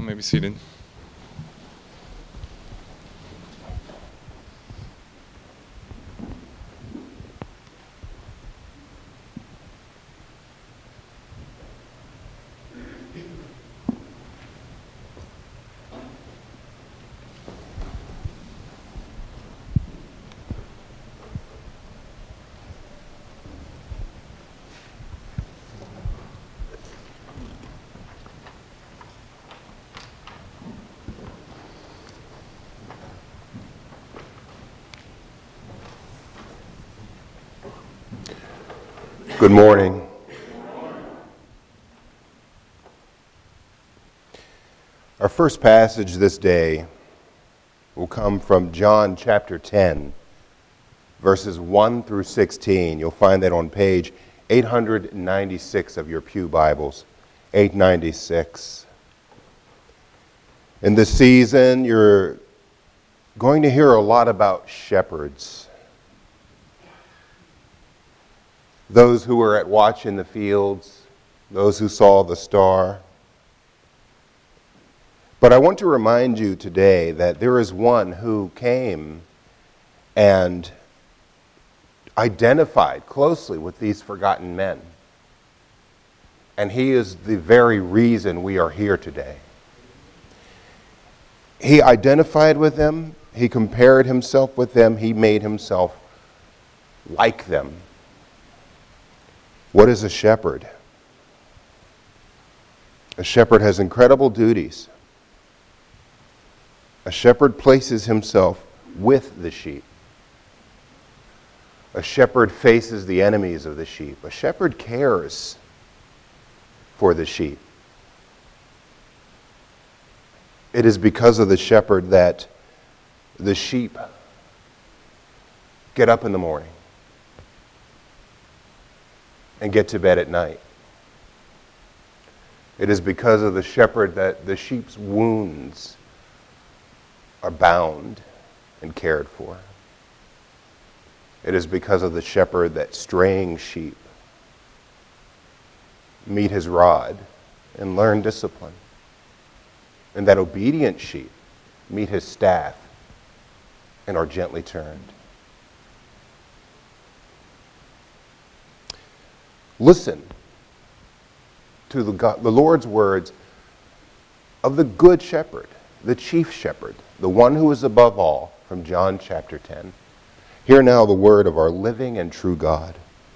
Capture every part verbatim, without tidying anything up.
Y'all may be seated. Good morning. Our first passage this day will come from John chapter ten, verses one through sixteen. You'll find that on page eight ninety-six of your pew Bibles, eight ninety-six. In this season, you're going to hear a lot about shepherds. Those who were at watch in the fields, those who saw the star. But I want to remind you today that there is one who came and identified closely with these forgotten men. And he is the very reason we are here today. He identified with them, he compared himself with them, he made himself like them. What is a shepherd? A shepherd has incredible duties. A shepherd places himself with the sheep. A shepherd faces the enemies of the sheep. A shepherd cares for the sheep. It is because of the shepherd that the sheep get up in the morning and get to bed at night. It is because of the shepherd that the sheep's wounds are bound and cared for. It is because of the shepherd that straying sheep meet his rod and learn discipline, and that obedient sheep meet his staff and are gently turned. Listen to the, God, the Lord's words of the good shepherd, the chief shepherd, the one who is above all, from John chapter ten. Hear now the word of our living and true God.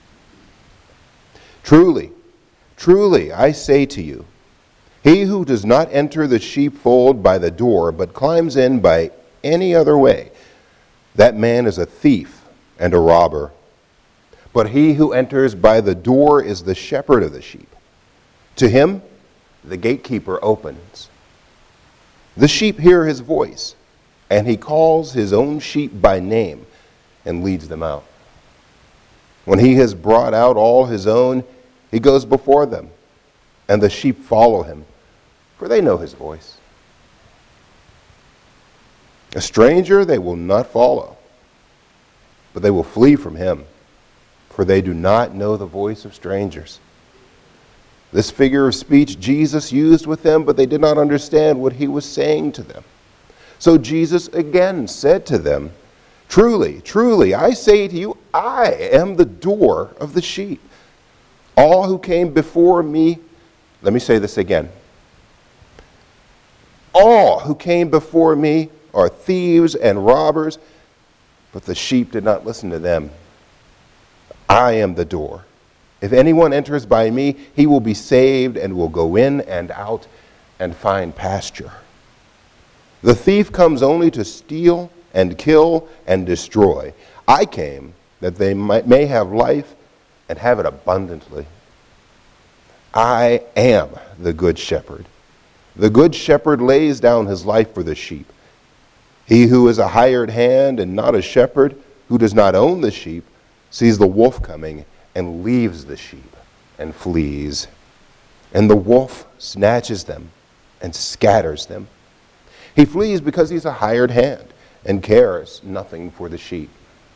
Truly, truly, I say to you, he who does not enter the sheepfold by the door, but climbs in by any other way, that man is a thief and a robber. But he who enters by the door is the shepherd of the sheep. To him, the gatekeeper opens. The sheep hear his voice, and he calls his own sheep by name and leads them out. When he has brought out all his own, he goes before them, and the sheep follow him, for they know his voice. A stranger they will not follow, but they will flee from him, for they do not know the voice of strangers. This figure of speech Jesus used with them, but they did not understand what he was saying to them. So Jesus again said to them, Truly, truly, I say to you, I am the door of the sheep. All who came before me, let me say this again. All who came before me are thieves and robbers, but the sheep did not listen to them. I am the door. If anyone enters by me, he will be saved and will go in and out and find pasture. The thief comes only to steal and kill and destroy. I came that they might, may have life and have it abundantly. I am the good shepherd. The good shepherd lays down his life for the sheep. He who is a hired hand and not a shepherd, who does not own the sheep, sees the wolf coming and leaves the sheep and flees. And the wolf snatches them and scatters them. He flees because he's a hired hand and cares nothing for the sheep.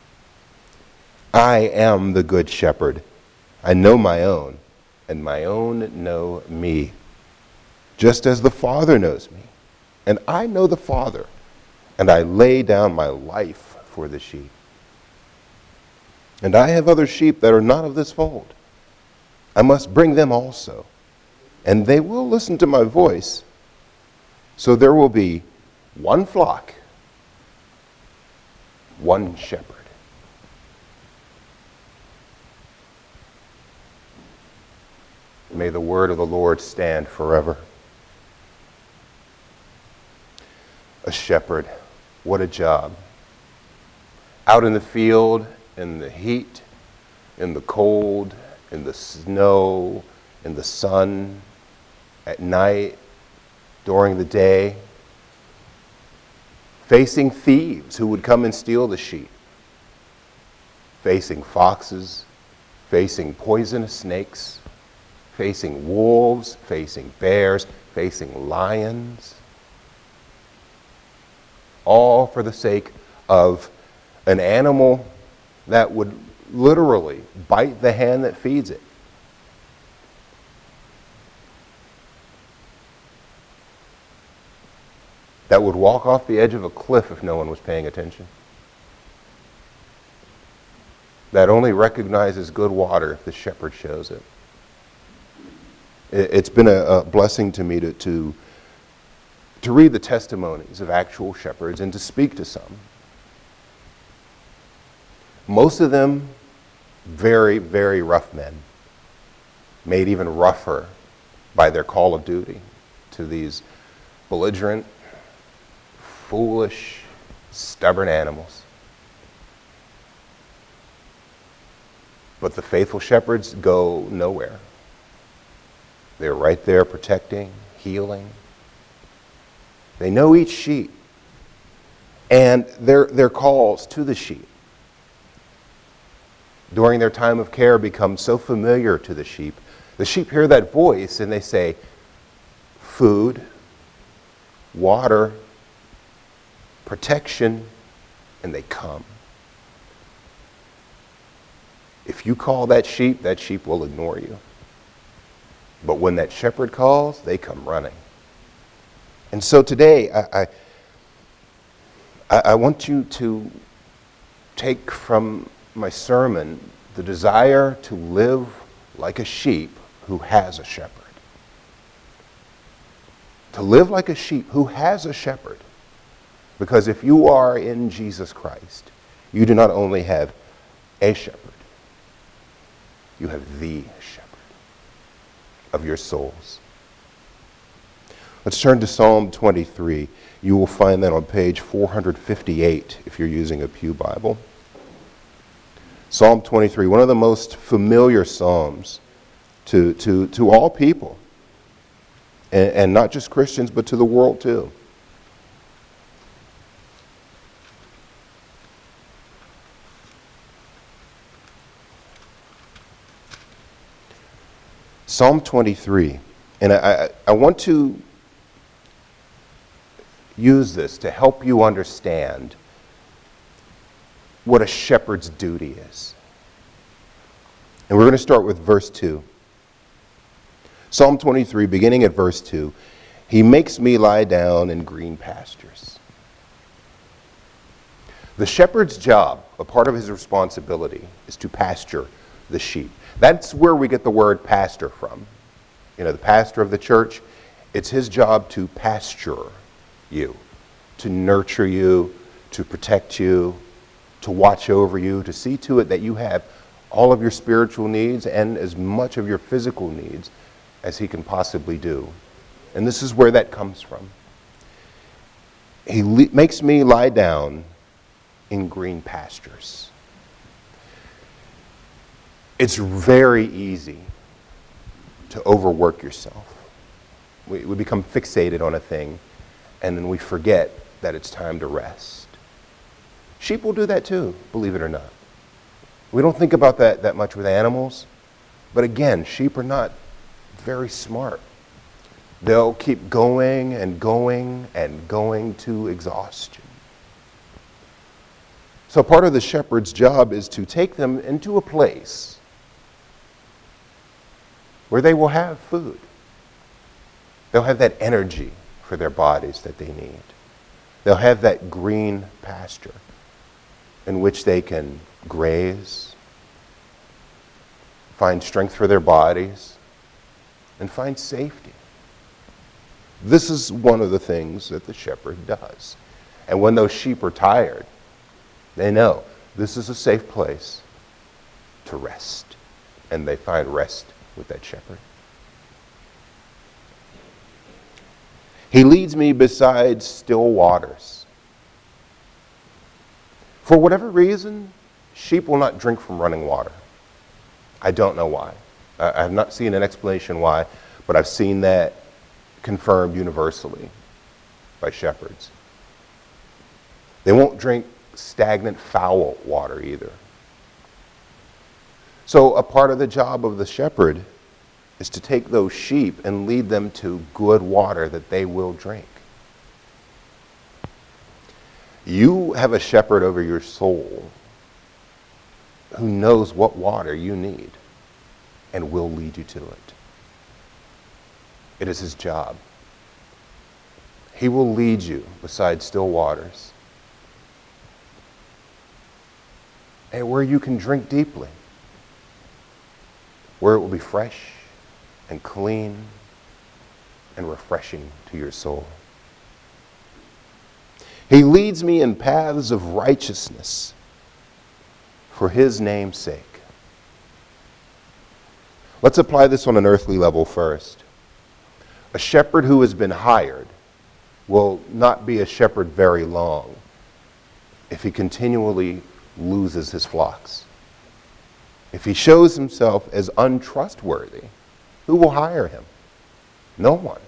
I am the good shepherd. I know my own, and my own know me. just as the Father knows me, and I know the Father, and I lay down my life for the sheep. And I have other sheep that are not of this fold. I must bring them also, and they will listen to my voice. So there will be one flock, one shepherd. May the word of the Lord stand forever. A shepherd, what a job. Out in the field, in the heat, in the cold, in the snow, in the sun, at night, during the day, facing thieves who would come and steal the sheep, facing foxes, facing poisonous snakes, facing wolves, facing bears, facing lions, all for the sake of an animal that would literally bite the hand that feeds it. That would walk off the edge of a cliff if no one was paying attention. That only recognizes good water if the shepherd shows it. It's been a, a blessing to me to, to, to read the testimonies of actual shepherds and to speak to some. Most of them very, very rough men, made even rougher by their call of duty to these belligerent, foolish, stubborn animals. But the faithful shepherds go nowhere. They're right there protecting, healing. They know each sheep and their, their calls to the sheep during their time of care become so familiar to the sheep. The sheep hear that voice and they say, food, water, protection, and they come. If you call that sheep, that sheep will ignore you. But when that shepherd calls, they come running. And so today, I, I, I want you to take from my sermon the desire to live like a sheep who has a shepherd. To live like a sheep who has a shepherd. Because if you are in Jesus Christ, you do not only have a shepherd, you have the shepherd of your souls. Let's turn to Psalm twenty-three. You will find that on page four fifty-eight if you're using a Pew Bible. Psalm twenty-three, one of the most familiar psalms to, to, to all people, and, and not just Christians, but to the world too. Psalm twenty-three, and I, I want to use this to help you understand what a shepherd's duty is. And we're going to start with verse two. Psalm twenty-three, beginning at verse two, he makes me lie down in green pastures. The shepherd's job, a part of his responsibility, is to pasture the sheep. That's where we get the word pastor from. You know, the pastor of the church, it's his job to pasture you, to nurture you, to protect you, to watch over you, to see to it that you have all of your spiritual needs and as much of your physical needs as he can possibly do. And this is where that comes from. He le- makes me lie down in green pastures. It's very easy to overwork yourself. We, we become fixated on a thing, and then we forget that it's time to rest. Sheep will do that too, believe it or not. We don't think about that that much with animals, but again, sheep are not very smart. They'll keep going and going and going to exhaustion. So part of the shepherd's job is to take them into a place where they will have food. They'll have that energy for their bodies that they need. They'll have that green pasture in which they can graze, find strength for their bodies, and find safety. This is one of the things that the shepherd does. And when those sheep are tired, they know this is a safe place to rest. And they find rest with that shepherd. He leads me beside still waters. For whatever reason, sheep will not drink from running water. I don't know why. I have not seen an explanation why, but I've seen that confirmed universally by shepherds. They won't drink stagnant, foul water either. So a part of the job of the shepherd is to take those sheep and lead them to good water that they will drink. You have a shepherd over your soul who knows what water you need and will lead you to it. It is his job. He will lead you beside still waters, and where you can drink deeply, where it will be fresh and clean and refreshing to your soul. He leads me in paths of righteousness for his name's sake. Let's apply this on an earthly level first. A shepherd who has been hired will not be a shepherd very long if he continually loses his flocks. If he shows himself as untrustworthy, who will hire him? No one.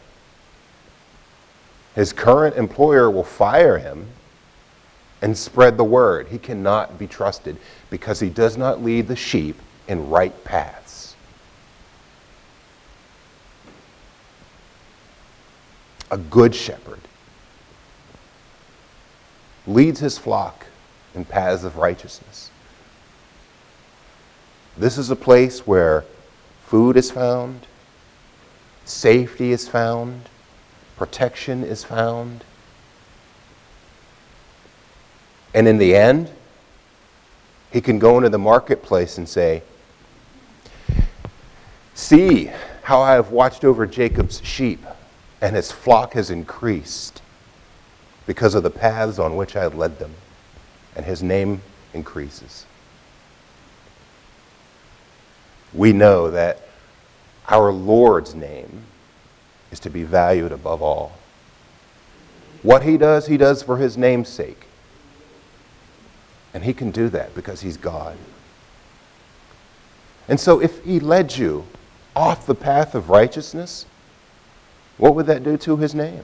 His current employer will fire him and spread the word. He cannot be trusted because he does not lead the sheep in right paths. A good shepherd leads his flock in paths of righteousness. This is a place where food is found, safety is found, protection is found. And in the end, he can go into the marketplace and say, "See how I have watched over Jacob's sheep, and his flock has increased because of the paths on which I have led them, and his name increases." We know that our Lord's name is to be valued above all. What he does, he does for his name's sake. And he can do that because he's God. And so if he led you off the path of righteousness, what would that do to his name?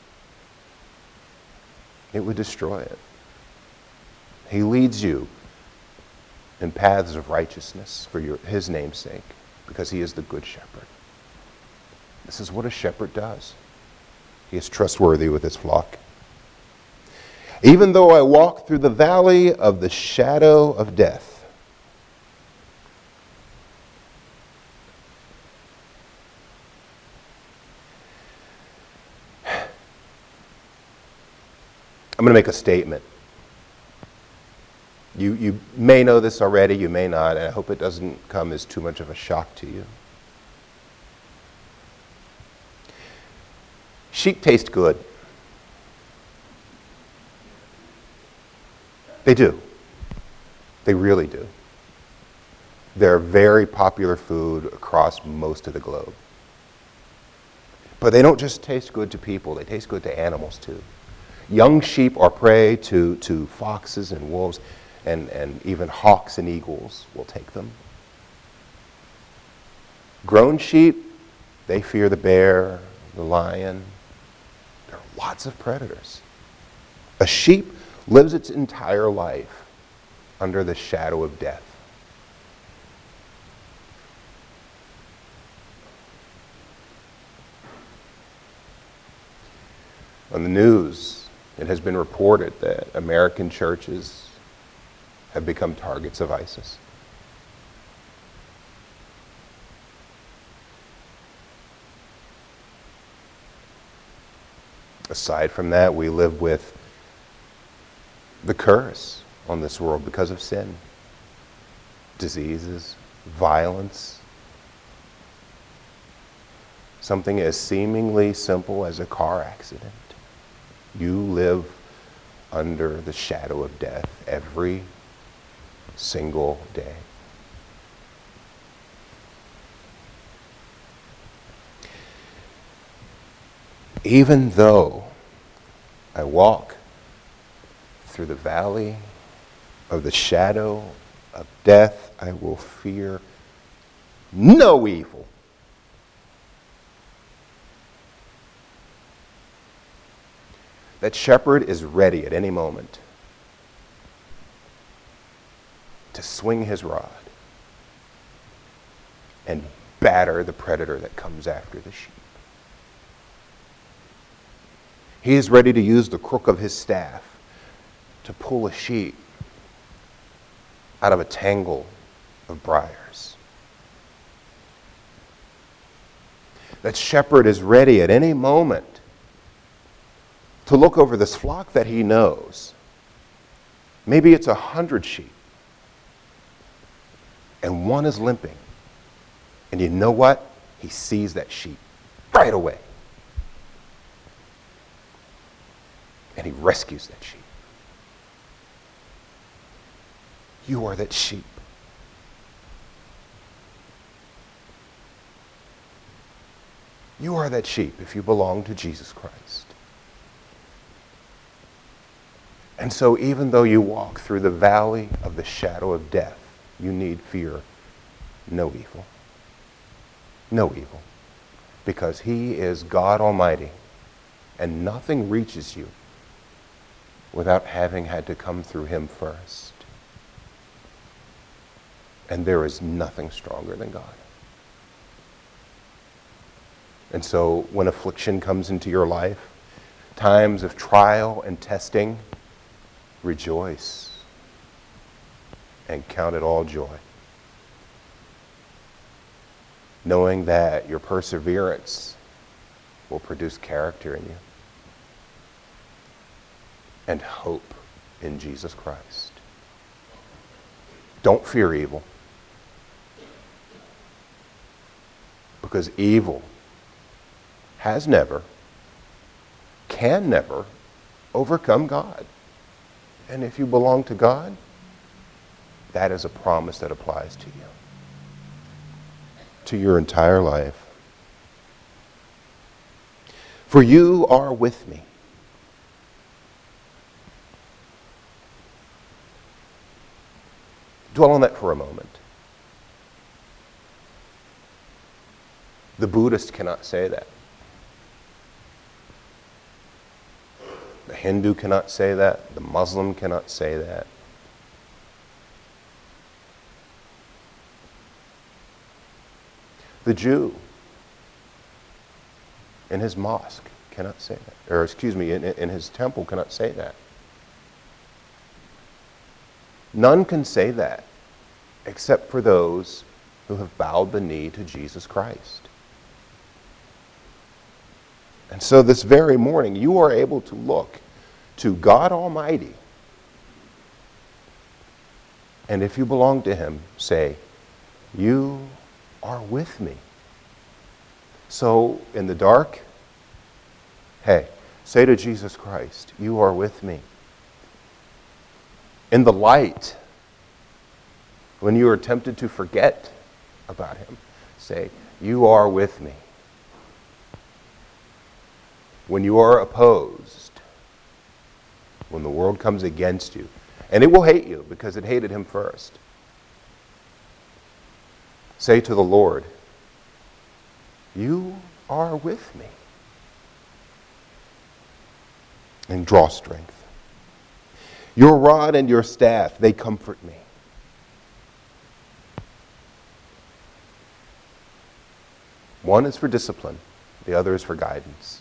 It would destroy it. He leads you in paths of righteousness for your, his name's sake, because he is the good shepherd. This is what a shepherd does. He is trustworthy with his flock. Even though I walk through the valley of the shadow of death, I'm going to make a statement. You, you may know this already, you may not, and I hope it doesn't come as too much of a shock to you. Sheep taste good. They do. They really do. They're a very popular food across most of the globe. But they don't just taste good to people, they taste good to animals too. Young sheep are prey to, to foxes and wolves, and, and even hawks and eagles will take them. Grown sheep, they fear the bear, the lion. There are lots of predators. A sheep lives its entire life under the shadow of death. On the news, it has been reported that American churches have become targets of ISIS. Aside from that, we live with the curse on this world because of sin. Diseases, violence. Something as seemingly simple as a car accident. You live under the shadow of death every single day. Even though I walk through the valley of the shadow of death, I will fear no evil. That shepherd is ready at any moment to swing his rod and batter the predator that comes after the sheep. He is ready to use the crook of his staff to pull a sheep out of a tangle of briars. That shepherd is ready at any moment to look over this flock that he knows. Maybe it's a hundred sheep, and one is limping. And you know what? He sees that sheep right away. And he rescues that sheep. You are that sheep. You are that sheep if you belong to Jesus Christ. And so even though you walk through the valley of the shadow of death, you need fear no evil. No evil. Because he is God Almighty, and nothing reaches you without having had to come through him first. And there is nothing stronger than God. And so when affliction comes into your life, times of trial and testing, rejoice and count it all joy, knowing that your perseverance will produce character in you and hope in Jesus Christ. Don't fear evil, because evil has never, can never overcome God. And if you belong to God, that is a promise that applies to you, to your entire life. For you are with me. Dwell on that for a moment. The Buddhist cannot say that. The Hindu cannot say that. The Muslim cannot say that. The Jew in his mosque cannot say that. Or excuse me, in, in his temple cannot say that. None can say that except for those who have bowed the knee to Jesus Christ. And so this very morning, you are able to look to God Almighty. And if you belong to him, say, you are with me. So in the dark, hey, say to Jesus Christ, you are with me. In the light, when you are tempted to forget about him, say, you are with me. When you are opposed, when the world comes against you, and it will hate you because it hated him first, say to the Lord, you are with me. And draw strength. Your rod and your staff, they comfort me. One is for discipline, the other is for guidance.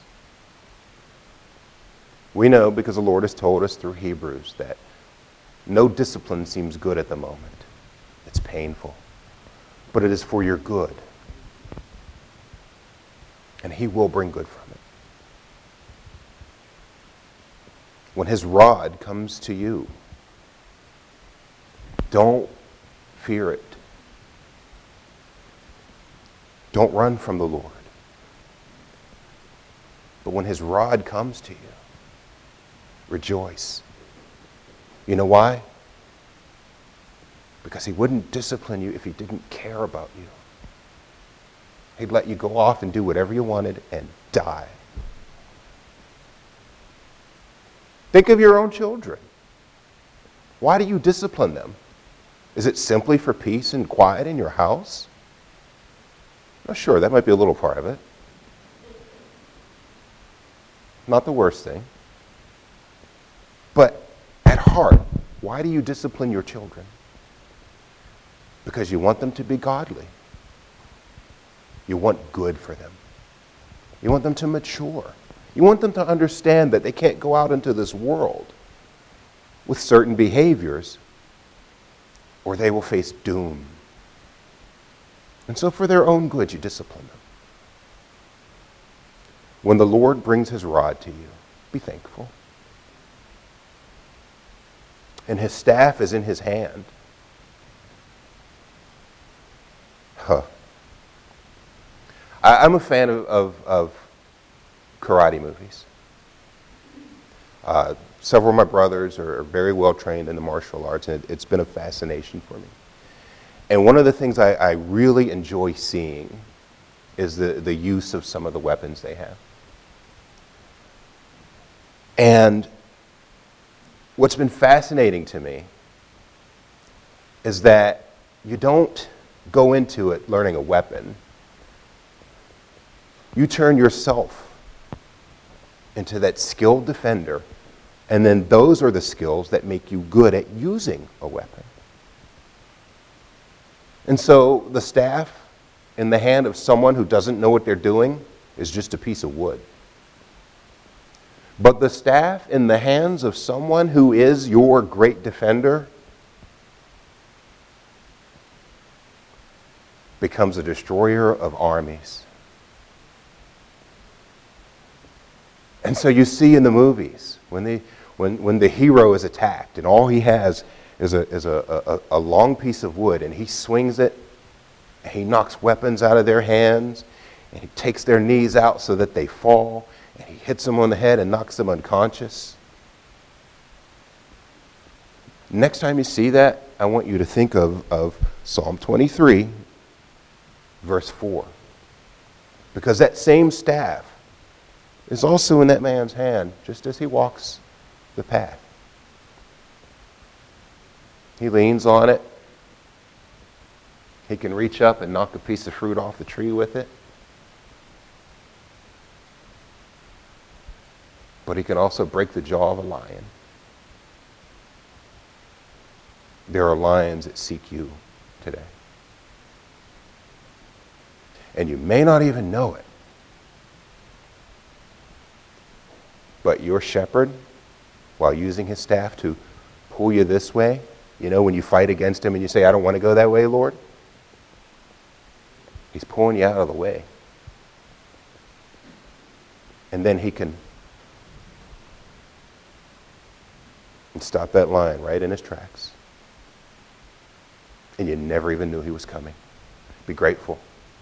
We know, because the Lord has told us through Hebrews, that no discipline seems good at the moment. It's painful. But it is for your good. And he will bring good from it. when his rod comes to you, don't fear it. Don't run from the Lord. But when his rod comes to you, rejoice. You know why? Because he wouldn't discipline you if he didn't care about you. He'd let you go off and do whatever you wanted and die. Think of your own children. Why do you discipline them? Is it simply for peace and quiet in your house? Oh, sure, that might be a little part of it. Not the worst thing. But at heart, why do you discipline your children? Because you want them to be godly. You want good for them. You want them to mature. You want them to understand that they can't go out into this world with certain behaviors or they will face doom. And so for their own good, you discipline them. When the Lord brings his rod to you, be thankful. And his staff is in his hand. Huh. I, I'm a fan of, of, of karate movies. Uh, several of my brothers are very well trained in the martial arts, and it, it's been a fascination for me. And one of the things I, I really enjoy seeing is the, the use of some of the weapons they have. And what's been fascinating to me is that you don't go into it learning a weapon. You turn yourself into that skilled defender, and then those are the skills that make you good at using a weapon. And so the staff in the hand of someone who doesn't know what they're doing is just a piece of wood. But the staff in the hands of someone who is your great defender becomes a destroyer of armies. And so you see in the movies, when the, when, when the hero is attacked and all he has is, a, is a, a, a long piece of wood, and he swings it, and he knocks weapons out of their hands, and he takes their knees out so that they fall, and he hits them on the head and knocks them unconscious. Next time you see that, I want you to think of, of Psalm twenty-three, verse four. Because that same staff is also in that man's hand, just as he walks the path. He leans on it. He can reach up and knock a piece of fruit off the tree with it. But he can also break the jaw of a lion. There are lions that seek you today. And you may not even know it. But your shepherd, while using his staff to pull you this way, you know, when you fight against him and you say, I don't want to go that way, Lord, he's pulling you out of the way. And then he can stop that lion right in his tracks. And you never even knew he was coming. Be grateful.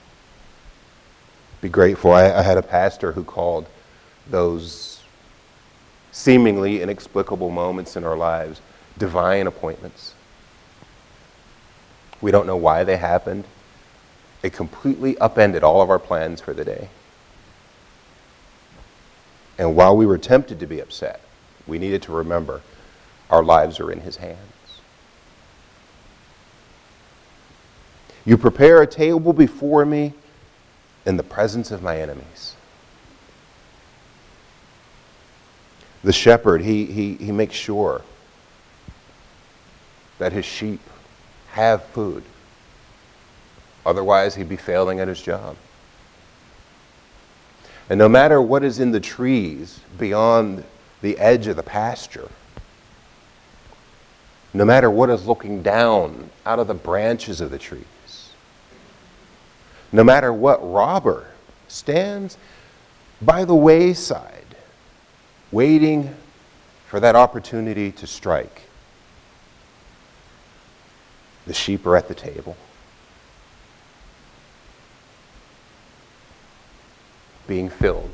Be grateful. I, I had a pastor who called those seemingly inexplicable moments in our lives divine appointments. We don't know why they happened. It completely upended all of our plans for the day. And while we were tempted to be upset, we needed to remember our lives are in his hands. You prepare a table before me in the presence of my enemies. The shepherd, he, he, he makes sure that his sheep have food. Otherwise, he'd be failing at his job. And no matter what is in the trees beyond the edge of the pasture, no matter what is looking down out of the branches of the trees, no matter what robber stands by the wayside, waiting for that opportunity to strike. The sheep are at the table, being filled,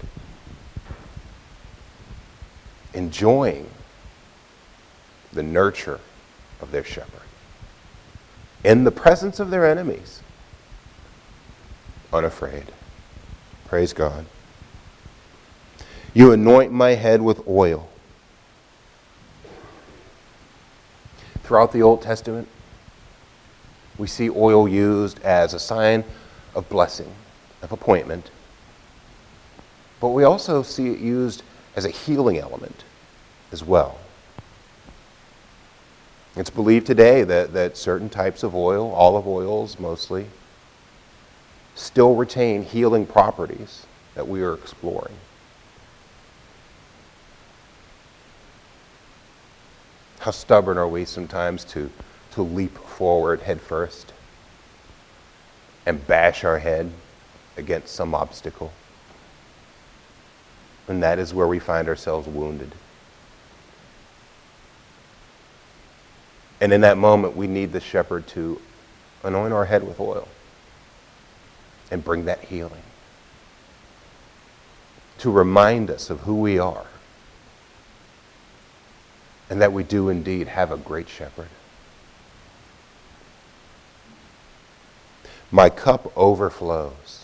enjoying the nurture of their shepherd, in the presence of their enemies, unafraid. Praise God. You anoint my head with oil. Throughout the Old Testament, we see oil used as a sign of blessing, of appointment. But we also see it used as a healing element as well. It's believed today that, that certain types of oil, olive oils mostly, still retain healing properties that we are exploring. How stubborn are we sometimes to, to leap forward head first and bash our head against some obstacle. And that is where we find ourselves wounded. And in that moment, we need the shepherd to anoint our head with oil and bring that healing, to remind us of who we are and that we do indeed have a great shepherd. My cup overflows.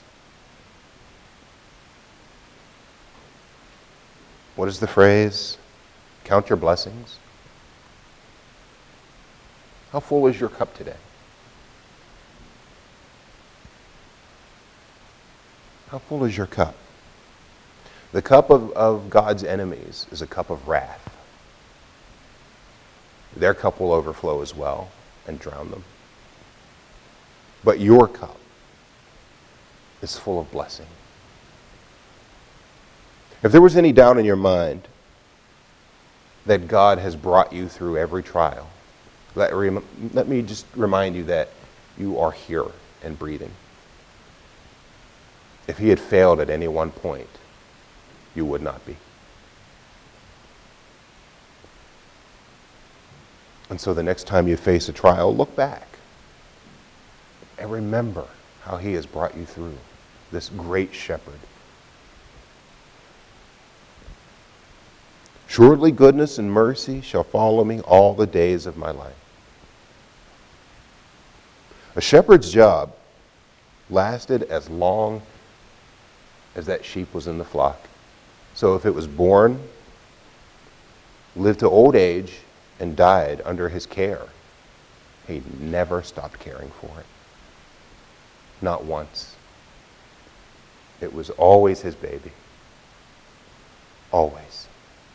What is the phrase? Count your blessings. How full is your cup today? How full is your cup? The cup of, of God's enemies is a cup of wrath. Their cup will overflow as well and drown them. But your cup is full of blessing. If there was any doubt in your mind that God has brought you through every trial, let, rem- let me just remind you that you are here and breathing. If he had failed at any one point, you would not be. And so the next time you face a trial, look back and remember how he has brought you through, this great shepherd. Surely goodness and mercy shall follow me all the days of my life. A shepherd's job lasted as long as that sheep was in the flock. So if it was born, lived to old age, and died under his care, he never stopped caring for it. Not once. It was always his baby. Always.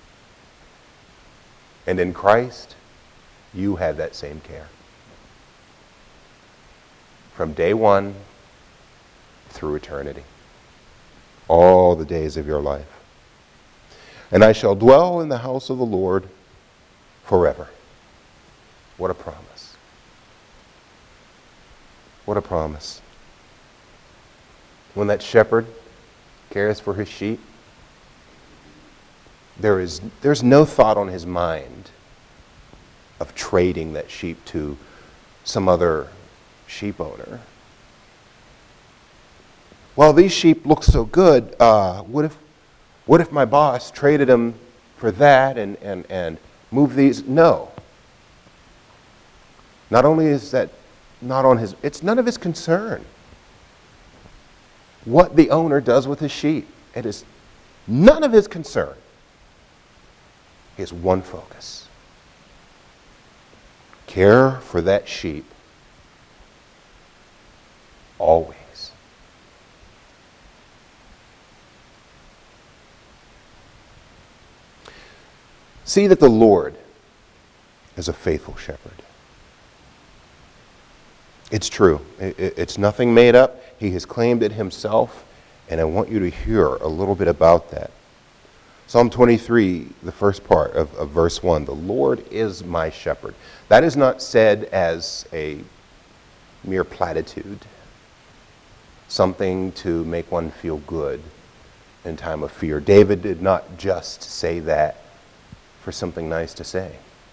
And in Christ, you have that same care. From day one through eternity. All the days of your life. And I shall dwell in the house of the Lord forever. What a promise. What a promise. When that shepherd cares for his sheep, there is there's no thought on his mind of trading that sheep to some other sheep owner. Well, these sheep look so good. Uh, what if what if my boss traded them for that and, and, and moved these? No. Not only is that not on his, it's none of his concern what the owner does with his sheep. It is none of his concern. He has one focus. Care for that sheep always. See that the Lord is a faithful shepherd. It's true. It's nothing made up. He has claimed it himself, and I want you to hear a little bit about that. Psalm twenty-three, the first part of, of verse one, the Lord is my shepherd. That is not said as a mere platitude, something to make one feel good in time of fear. David did not just say that for something nice to say.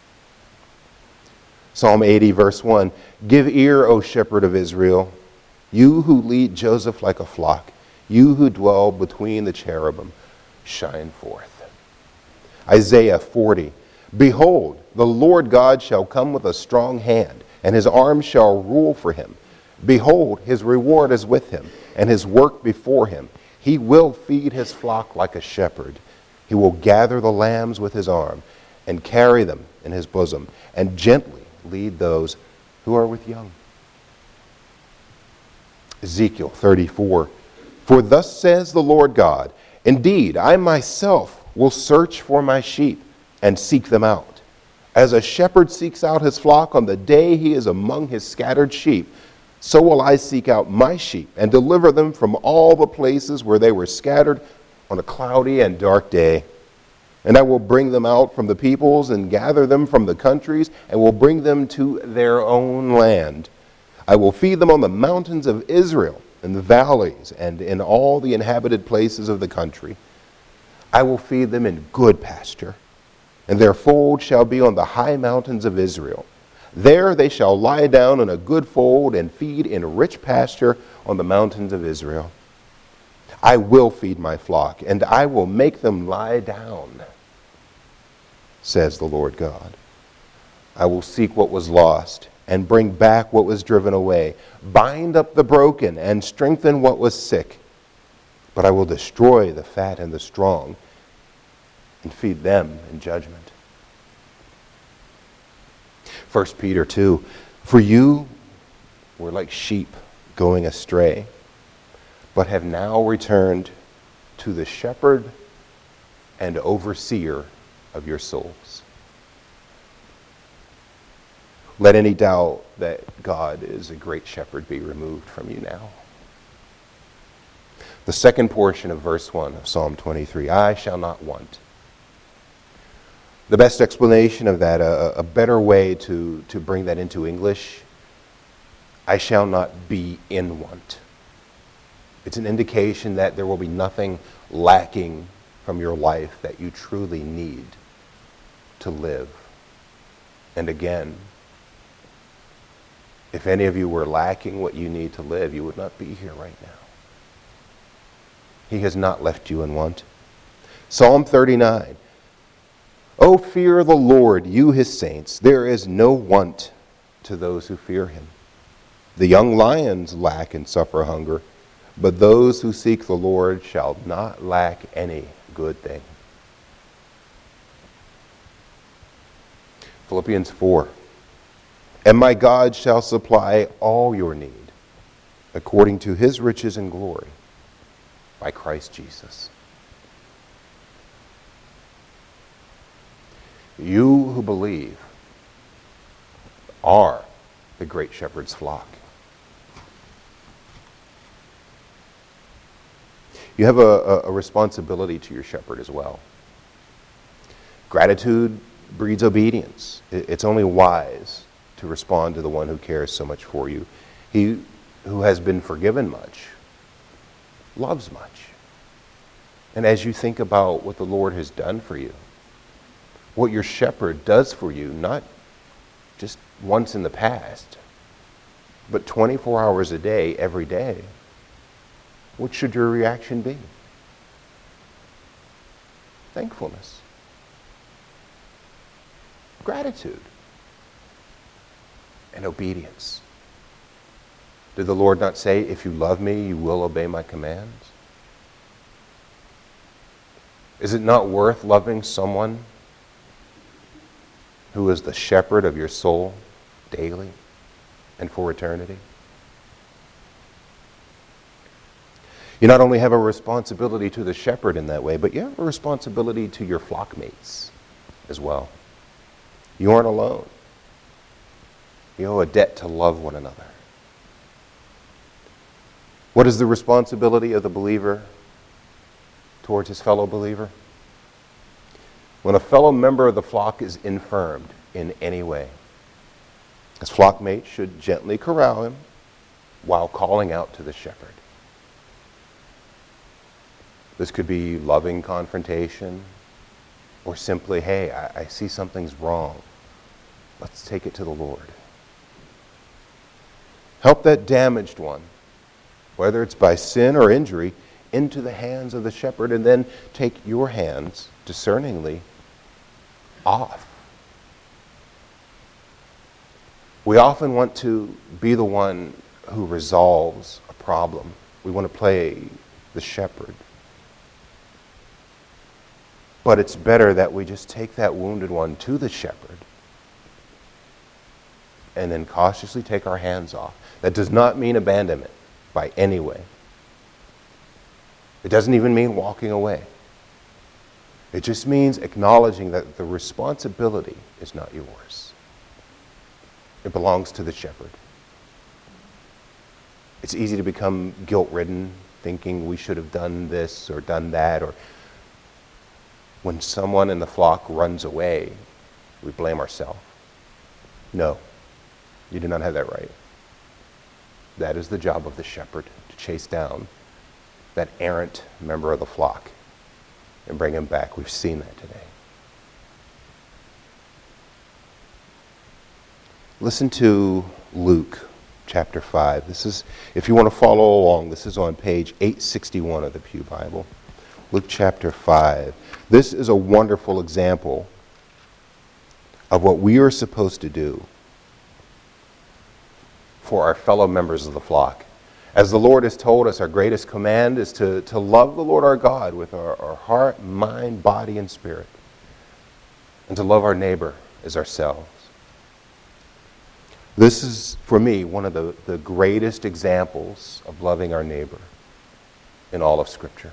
Psalm eighty, verse one, "Give ear, O shepherd of Israel, you who lead Joseph like a flock, you who dwell between the cherubim, shine forth." Isaiah forty, "Behold, the Lord God shall come with a strong hand, and his arm shall rule for him. Behold, his reward is with him, and his work before him. He will feed his flock like a shepherd. He will gather the lambs with his arm, and carry them in his bosom, and gently lead those who are with young." Ezekiel thirty-four, "For thus says the Lord God, indeed, I myself will search for my sheep and seek them out. As a shepherd seeks out his flock on the day he is among his scattered sheep, so will I seek out my sheep and deliver them from all the places where they were scattered on a cloudy and dark day. And I will bring them out from the peoples and gather them from the countries and will bring them to their own land. I will feed them on the mountains of Israel, in the valleys, and in all the inhabited places of the country. I will feed them in good pasture, and their fold shall be on the high mountains of Israel. There they shall lie down in a good fold and feed in rich pasture on the mountains of Israel. I will feed my flock, and I will make them lie down, says the Lord God. I will seek what was lost and bring back what was driven away, bind up the broken and strengthen what was sick. But I will destroy the fat and the strong and feed them in judgment." First Peter two, "For you were like sheep going astray, but have now returned to the shepherd and overseer of your souls." Let any doubt that God is a great shepherd be removed from you now. The second portion of verse one of Psalm twenty-three, "I shall not want." The best explanation of that, a, a better way to, to bring that into English, "I shall not be in want." It's an indication that there will be nothing lacking from your life that you truly need to live. And again, if any of you were lacking what you need to live, you would not be here right now. He has not left you in want. Psalm thirty-nine, "O fear the Lord, you his saints. There is no want to those who fear him. The young lions lack and suffer hunger, but those who seek the Lord shall not lack any good thing." Philippians four, "And my God shall supply all your need according to his riches and glory by Christ Jesus." You who believe are the great shepherd's flock. You have a, a, a responsibility to your shepherd as well. Gratitude breeds obedience. It, it's only wise to respond to the one who cares so much for you. He who has been forgiven much loves much. And as you think about what the Lord has done for you, what your shepherd does for you, not just once in the past, but twenty-four hours a day, every day, what should your reaction be? Thankfulness. Gratitude. And obedience. Did the Lord not say, "If you love me, you will obey my commands"? Is it not worth loving someone who is the shepherd of your soul daily and for eternity? You not only have a responsibility to the shepherd in that way, but you have a responsibility to your flockmates as well. You aren't alone. You owe a debt to love one another. What is the responsibility of the believer towards his fellow believer? When a fellow member of the flock is infirmed in any way, his flockmate should gently corral him while calling out to the shepherd. This could be loving confrontation, Or simply, hey, I, I see something's wrong. Let's take it to the Lord. Help that damaged one, whether it's by sin or injury, into the hands of the shepherd, and then take your hands discerningly off. We often want to be the one who resolves a problem. We want to play the shepherd. But it's better that we just take that wounded one to the shepherd and then cautiously take our hands off. That does not mean abandonment by any way. It doesn't even mean walking away. It just means acknowledging that the responsibility is not yours. It belongs to the shepherd. It's easy to become guilt-ridden, thinking we should have done this or done that, or when someone in the flock runs away, we blame ourselves. No, you do not have that right. That is the job of the shepherd, to chase down that errant member of the flock and bring him back. We've seen that today. Listen to Luke chapter five. This is, if you want to follow along, this is on page eight sixty-one of the Pew Bible. Luke chapter five. This is a wonderful example of what we are supposed to do for our fellow members of the flock. As the Lord has told us, our greatest command is to, to love the Lord our God with our, our heart, mind, body, and spirit, and to love our neighbor as ourselves. This is, for me, one of the, the greatest examples of loving our neighbor in all of Scripture.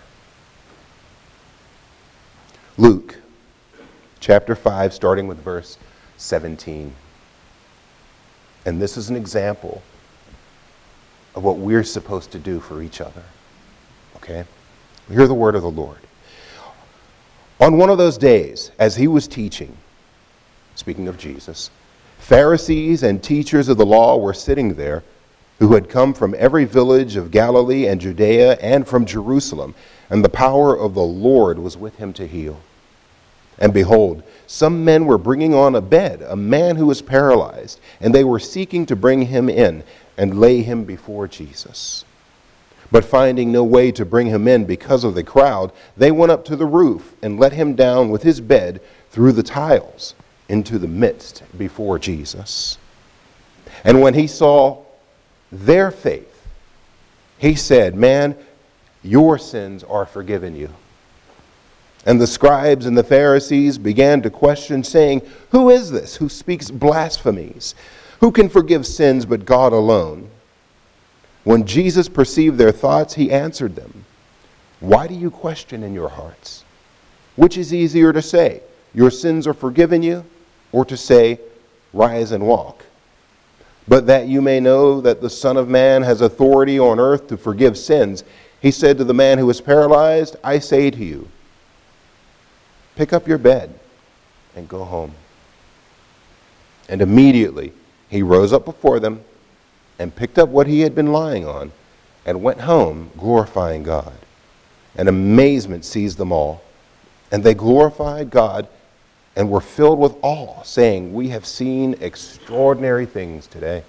Luke chapter five, starting with verse seventeen. And this is an example of what we're supposed to do for each other. Okay? Hear the word of the Lord. On one of those days, as he was teaching, speaking of Jesus, Pharisees and teachers of the law were sitting there, who had come from every village of Galilee and Judea and from Jerusalem, and the power of the Lord was with him to heal. And behold, some men were bringing on a bed a man who was paralyzed, and they were seeking to bring him in and lay him before Jesus. But finding no way to bring him in because of the crowd, they went up to the roof and let him down with his bed through the tiles into the midst before Jesus. And when he saw their faith, he said, "Man, your sins are forgiven you." And the scribes and the Pharisees began to question, saying, "Who is this who speaks blasphemies? Who can forgive sins but God alone?" When Jesus perceived their thoughts, he answered them, "Why do you question in your hearts? Which is easier to say, 'Your sins are forgiven you,' or to say, 'Rise and walk'? But that you may know that the Son of Man has authority on earth to forgive sins," he said to the man who was paralyzed, "I say to you, pick up your bed and go home." And immediately he rose up before them and picked up what he had been lying on and went home glorifying God. And amazement seized them all. And they glorified God and were filled with awe, saying, "We have seen extraordinary things today."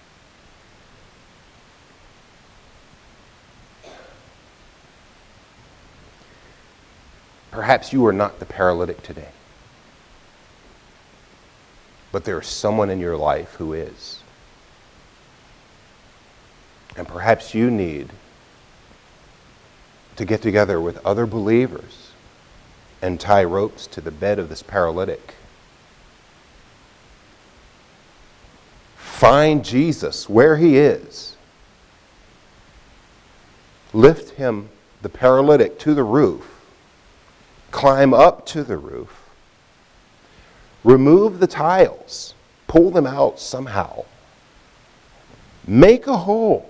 Perhaps you are not the paralytic today, but there is someone in your life who is. And perhaps you need to get together with other believers and tie ropes to the bed of this paralytic. Find Jesus where he is. Lift him, the paralytic, to the roof. Climb up to the roof. Remove the tiles. Pull them out somehow. Make a hole.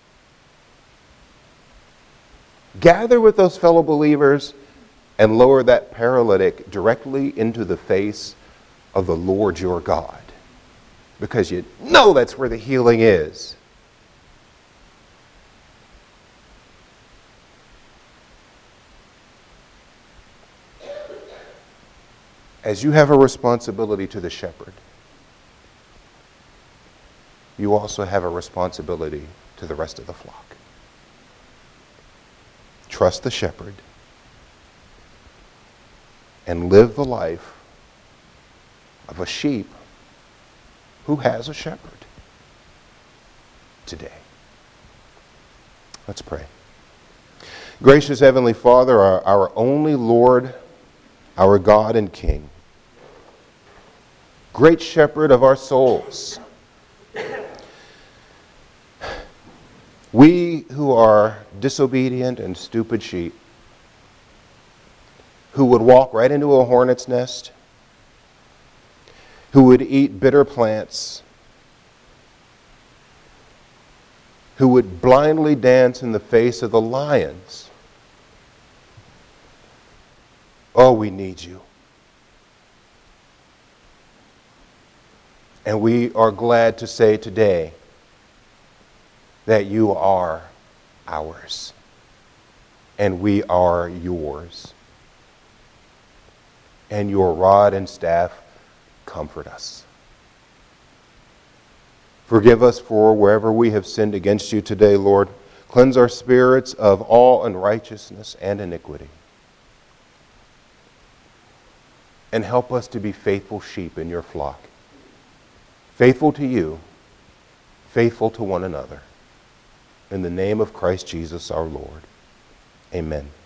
Gather with those fellow believers and lower that paralytic directly into the face of the Lord your God, because you know that's where the healing is. as you have a responsibility to the shepherd, you also have a responsibility to the rest of the flock. Trust the shepherd and live the life of a sheep who has a shepherd today. Let's pray. Gracious Heavenly Father, our, our only Lord, our God and King, great shepherd of our souls, we who are disobedient and stupid sheep, who would walk right into a hornet's nest, who would eat bitter plants, who would blindly dance in the face of the lions. Oh, we need you. And we are glad to say today that you are ours and we are yours. And your rod and staff comfort us. Forgive us for wherever we have sinned against you today, Lord. Cleanse our spirits of all unrighteousness and iniquity. And help us to be faithful sheep in your flock. Faithful to you, faithful to one another. In the name of Christ Jesus our Lord. Amen.